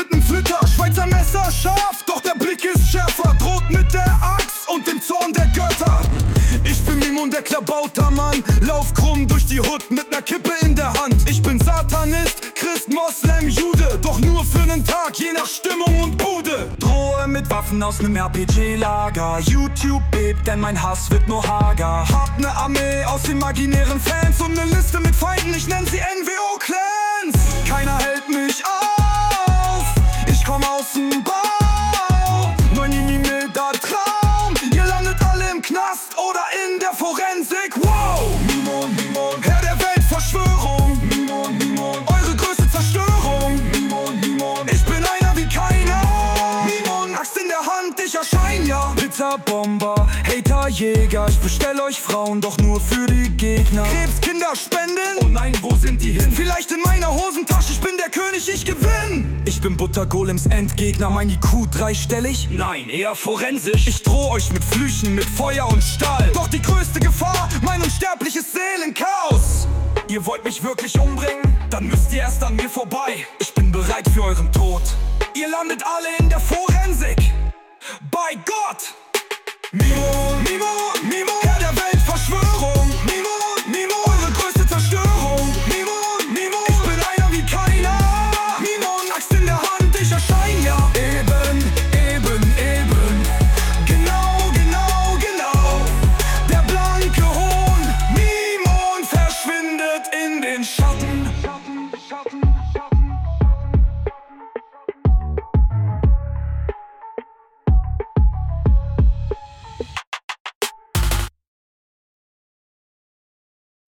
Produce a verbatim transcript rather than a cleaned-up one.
Lippen Flitter, Schweizer Messer scharf, doch der Blick ist schärfer. Droht mit der Axt und dem Zorn der Götter. Ich bin Mimon, der klabauter Mann, lauf krumm durch die Hut mit ner Kippe in der Hand. Ich bin Satanist, Christ, Moslem, Jude, doch nur für nen Tag, je nach Stimmung und Bude. Drohe mit Waffen aus nem R P G-Lager, YouTube bebt, denn mein Hass wird nur hager. Hab ne Armee aus imaginären Fans und ne Liste mit Feinden, ich nenn sie N W O-Clans. Keiner hält mich auf, ich komm aus dem Bau. neun Millimeter Traum, ihr landet alle im Knast oder in der Forensik. Wow! Mimon, Mimon, Herr der Weltverschwörung. Mimon, Mimon, eure größte Zerstörung. Mimon, Mimon, ich bin einer wie keiner. Mimon, Axt in der Hand, ich erschein ja. Blitzerbomber, Haterjäger, ich bestell euch Frauen, doch nur für die Gegner. Krebskinder spenden? Oh nein, wo sind die hin? Vielleicht in meiner Hosentasche, ich bin der König, ich gewinn. Ich bin Buttergolems Endgegner, mein I Q dreistellig? Nein, eher forensisch. Ich droh euch mit Flüchen, mit Feuer und Stahl. Doch die größte Gefahr, mein unsterbliches Seelenchaos. Ihr wollt mich wirklich umbringen? Dann müsst ihr erst an mir vorbei. Ich bin bereit für euren Tod. Ihr landet alle in der Forensik. Bei Gott! Mimon, Mimon!